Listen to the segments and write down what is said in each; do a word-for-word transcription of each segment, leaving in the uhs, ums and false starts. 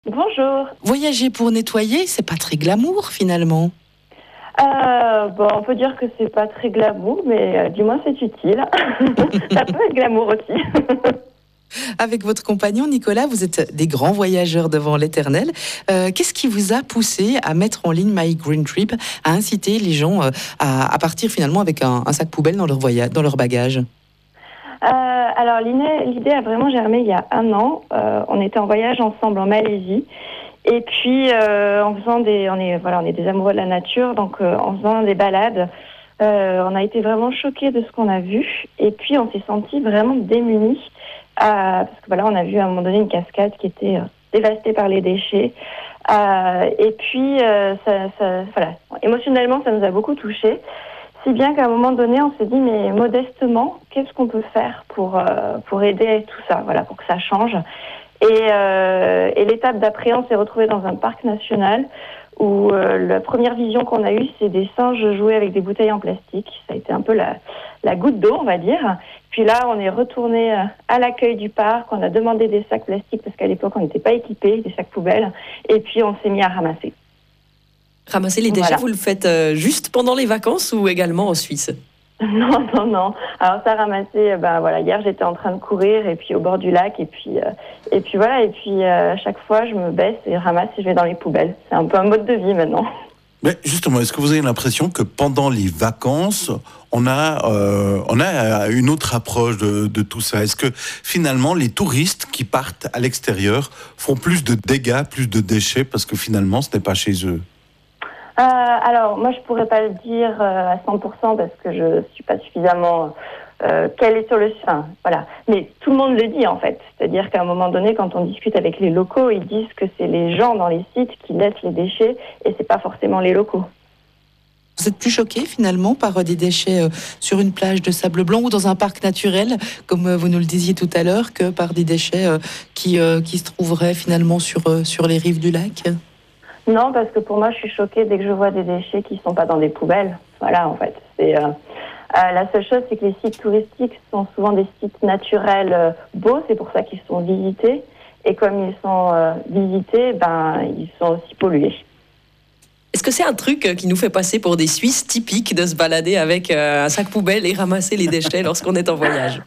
Bonjour. Voyager pour nettoyer, c'est pas très glamour finalement. Euh, bon, on peut dire que c'est pas très glamour, mais euh, du moins c'est utile. Ça peut être glamour aussi. Avec votre compagnon Nicolas, vous êtes des grands voyageurs devant l'éternel. Euh, qu'est-ce qui vous a poussé à mettre en ligne My Green Trip, à inciter les gens euh, à, à partir finalement avec un, un sac poubelle dans leur voyage, dans leur bagage? Euh, alors l'idée, l'idée a vraiment germé il y a un an. Euh, on était en voyage ensemble en Malaisie. Et puis euh, en faisant des, on est voilà, on est des amoureux de la nature, donc euh, en faisant des balades, euh, on a été vraiment choqués de ce qu'on a vu. Et puis on s'est senti vraiment démunis euh, parce que voilà, on a vu à un moment donné une cascade qui était euh, dévastée par les déchets. Euh, et puis euh, ça, ça, voilà, émotionnellement, ça nous a beaucoup touchés. Si bien qu'à un moment donné, on s'est dit, mais modestement, qu'est-ce qu'on peut faire pour euh, pour aider tout ça, voilà, pour que ça change. Et, euh, et l'étape d'après, on s'est retrouvé dans un parc national où euh, la première vision qu'on a eue, c'est des singes jouer avec des bouteilles en plastique. Ça a été un peu la, la goutte d'eau, on va dire. Puis là, on est retourné à l'accueil du parc. On a demandé des sacs plastiques parce qu'à l'époque, on n'était pas équipés, des sacs poubelles. Et puis, on s'est mis à ramasser. Ramasser les déchets, Voilà. vous le faites euh, juste pendant les vacances ou également en Suisse? Non, non, non. Alors ça ramasser, ben voilà, hier j'étais en train de courir et puis au bord du lac et puis euh, et puis voilà et puis euh, à chaque fois je me baisse et ramasse et je vais dans les poubelles. C'est un peu un mode de vie maintenant. Mais justement, est-ce que vous avez l'impression que pendant les vacances, on a euh, on a une autre approche de, de tout ça? Est-ce que finalement les touristes qui partent à l'extérieur font plus de dégâts, plus de déchets parce que finalement ce n'est pas chez eux? Euh, alors, moi, je pourrais pas le dire euh, à cent pour cent parce que je suis pas suffisamment euh, calée sur le... Enfin, voilà. Mais tout le monde le dit, en fait. C'est-à-dire qu'à un moment donné, quand on discute avec les locaux, ils disent que c'est les gens dans les sites qui laissent les déchets et c'est pas forcément les locaux. Vous êtes plus choqué finalement par des déchets euh, sur une plage de sable blanc ou dans un parc naturel, comme euh, vous nous le disiez tout à l'heure, que par des déchets euh, qui, euh, qui se trouveraient finalement sur, euh, sur les rives du lac? Non, parce que pour moi, je suis choquée dès que je vois des déchets qui ne sont pas dans des poubelles. Voilà, en fait. C'est, euh, euh, la seule chose, c'est que les sites touristiques sont souvent des sites naturels euh, beaux. C'est pour ça qu'ils sont visités. Et comme ils sont euh, visités, ben, ils sont aussi pollués. Est-ce que c'est un truc qui nous fait passer pour des Suisses typiques de se balader avec euh, un sac poubelle et ramasser les déchets lorsqu'on est en voyage?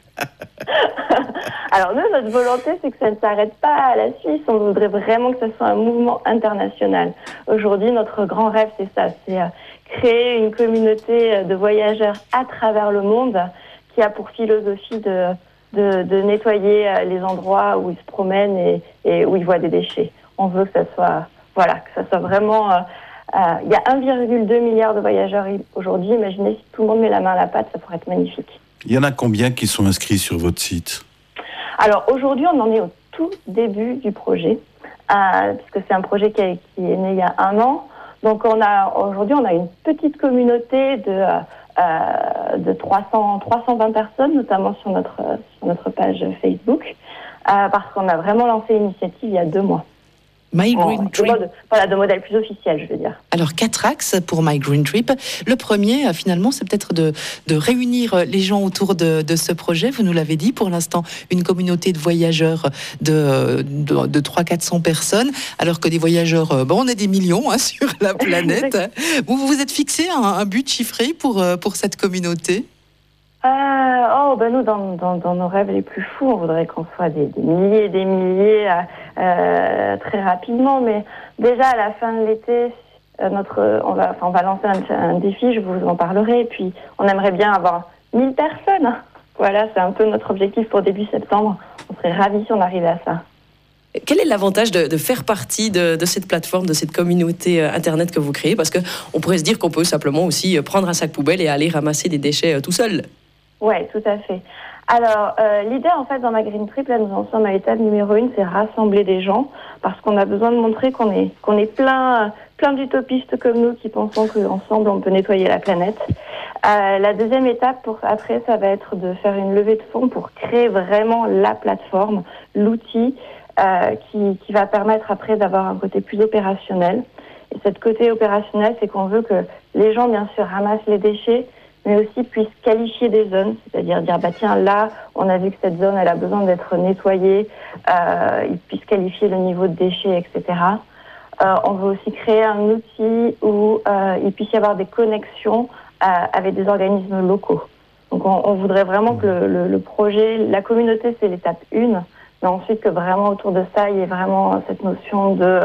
Alors nous, notre volonté, c'est que ça ne s'arrête pas à la Suisse. On voudrait vraiment que ce soit un mouvement international. Aujourd'hui, notre grand rêve, c'est ça, c'est euh, créer une communauté de voyageurs à travers le monde qui a pour philosophie de, de, de nettoyer les endroits où ils se promènent et, et où ils voient des déchets. On veut que ça soit, voilà, que ça soit vraiment... Euh, euh, il y a un virgule deux milliard de voyageurs aujourd'hui. Imaginez si tout le monde met la main à la pâte, ça pourrait être magnifique. Il y en a combien qui sont inscrits sur votre site? Alors aujourd'hui, on en est au tout début du projet, euh, puisque c'est un projet qui, a, qui est né il y a un an. Donc on a aujourd'hui, on a une petite communauté de euh, de trois cents, trois cent vingt personnes, notamment sur notre sur notre page Facebook, euh, parce qu'on a vraiment lancé l'initiative il y a deux mois. My Green en, Trip. De mode, voilà, de modèle plus officiel, je veux dire. Alors, quatre axes pour My Green Trip. Le premier, finalement, c'est peut-être de, de réunir les gens autour de, de ce projet. Vous nous l'avez dit, pour l'instant, une communauté de voyageurs de, de, de trois cents à quatre cents personnes, alors que des voyageurs, bon, on est des millions hein, sur la planète. Vous vous êtes fixé un, un but chiffré pour, pour cette communauté? Euh, oh, ben nous, dans, dans, dans nos rêves les plus fous, on voudrait qu'on soit des, des milliers et des milliers euh, très rapidement. Mais déjà, à la fin de l'été, notre, on va, enfin, on va lancer un, un défi, je vous en parlerai. Et puis, on aimerait bien avoir mille personnes. Voilà, c'est un peu notre objectif pour début septembre. On serait ravis si on arrivait à ça. Quel est l'avantage de, de faire partie de, de cette plateforme, de cette communauté euh, Internet que vous créez? Parce qu'on pourrait se dire qu'on peut simplement aussi prendre un sac poubelle et aller ramasser des déchets euh, tout seul. Oui, tout à fait. Alors, euh, l'idée, en fait, dans ma Green Trip, là, nous en sommes à l'étape numéro une, c'est rassembler des gens, parce qu'on a besoin de montrer qu'on est, qu'on est plein, plein d'utopistes comme nous qui pensons qu'ensemble, on peut nettoyer la planète. Euh, la deuxième étape, pour, après, ça va être de faire une levée de fonds pour créer vraiment la plateforme, l'outil euh, qui, qui va permettre après d'avoir un côté plus opérationnel. Et cette côté opérationnel, c'est qu'on veut que les gens, bien sûr, ramassent les déchets, mais aussi puissent qualifier des zones, c'est-à-dire dire bah tiens là on a vu que cette zone elle a besoin d'être nettoyée, euh, ils puissent qualifier le niveau de déchets, et cetera. Euh, on veut aussi créer un outil où euh, il puisse y avoir des connexions euh, avec des organismes locaux. Donc on, on voudrait vraiment que le, le, le projet, la communauté c'est l'étape une, mais ensuite que vraiment autour de ça il y ait vraiment cette notion de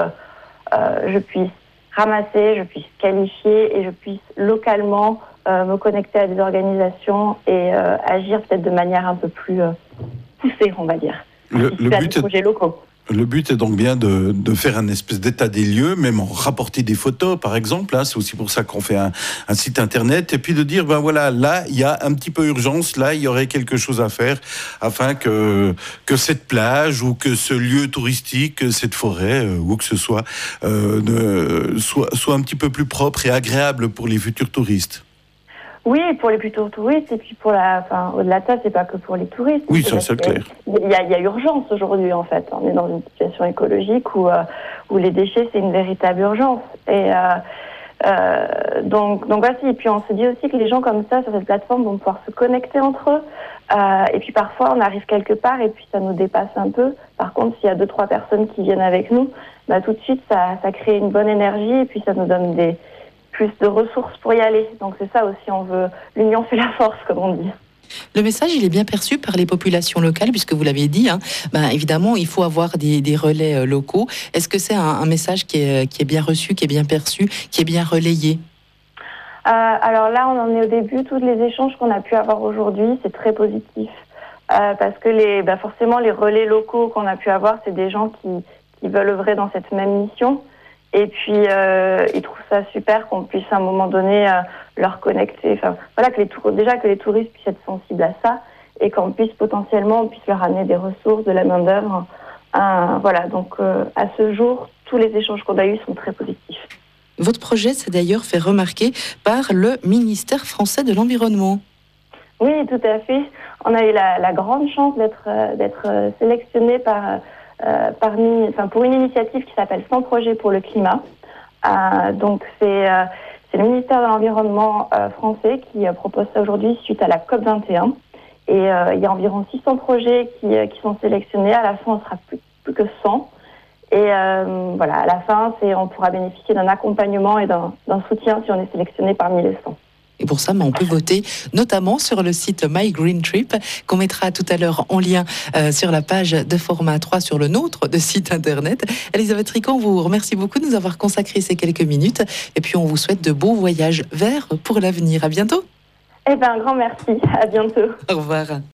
euh, je puisse ramasser, je puisse qualifier et je puisse localement euh, me connecter à des organisations et euh, agir peut-être de manière un peu plus euh, poussée, on va dire. Le, le, but est, projets locaux. le but est donc bien de, de faire un espèce d'état des lieux, même en rapporter des photos, par exemple. Hein, c'est aussi pour ça qu'on fait un, un site internet. Et puis de dire, ben voilà, là, il y a un petit peu urgence, là, il y aurait quelque chose à faire afin que, que cette plage ou que ce lieu touristique, cette forêt, euh, ou que ce soit, euh, ne, soit, soit un petit peu plus propre et agréable pour les futurs touristes. Oui, pour les futurs touristes, et puis pour la, enfin, au-delà de ça, c'est pas que pour les touristes. Oui, ça, c'est clair. Il y a, il y a urgence aujourd'hui, en fait. On est dans une situation écologique où, euh, où les déchets, c'est une véritable urgence. Et, euh, euh, donc, donc voici. Et puis, on se dit aussi que les gens comme ça, sur cette plateforme, vont pouvoir se connecter entre eux. Euh, et puis, parfois, on arrive quelque part et puis ça nous dépasse un peu. Par contre, s'il y a deux, trois personnes qui viennent avec nous, bah, tout de suite, ça, ça crée une bonne énergie et puis ça nous donne des plus de ressources pour y aller. Donc c'est ça aussi, on veut, l'union fait la force, comme on dit. Le message, il est bien perçu par les populations locales, puisque vous l'avez dit, hein, ben, évidemment, il faut avoir des, des relais euh, locaux. Est-ce que c'est un, un message qui est, qui est bien reçu, qui est bien perçu, qui est bien relayé ? euh, Alors là, on en est au début. Tous les échanges qu'on a pu avoir aujourd'hui, c'est très positif. Euh, parce que les, ben forcément, les relais locaux qu'on a pu avoir, c'est des gens qui, qui veulent œuvrer dans cette même mission. Et puis, euh, ils trouvent ça super qu'on puisse à un moment donné euh, leur connecter. Enfin, voilà, que les tour- déjà que les touristes puissent être sensibles à ça et qu'on puisse potentiellement, on puisse leur amener des ressources, de la main-d'œuvre. Euh, voilà, donc euh, à ce jour, tous les échanges qu'on a eus sont très positifs. Votre projet s'est d'ailleurs fait remarquer par le ministère français de l'Environnement. Oui, tout à fait. On a eu la, la grande chance d'être, euh, d'être euh, sélectionné par... Euh, parmi, enfin, pour une initiative qui s'appelle Sans projet pour le climat. Euh, donc c'est, euh, c'est le ministère de l'Environnement euh, français qui euh, propose ça aujourd'hui suite à la COP vingt et un. Et euh, il y a environ six cents projets qui, euh, qui sont sélectionnés. À la fin, on sera plus, plus que cent. Et euh, voilà, à la fin, c'est, on pourra bénéficier d'un accompagnement et d'un, d'un soutien si on est sélectionné parmi les cent. Et pour ça, on peut voter notamment sur le site My Green Trip, qu'on mettra tout à l'heure en lien euh, sur la page de Format trois sur le nôtre de site internet. Elisabeth Ricon, on vous remercie beaucoup de nous avoir consacré ces quelques minutes. Et puis, on vous souhaite de beaux voyages verts pour l'avenir. À bientôt. Eh bien, un grand merci. À bientôt. Au revoir.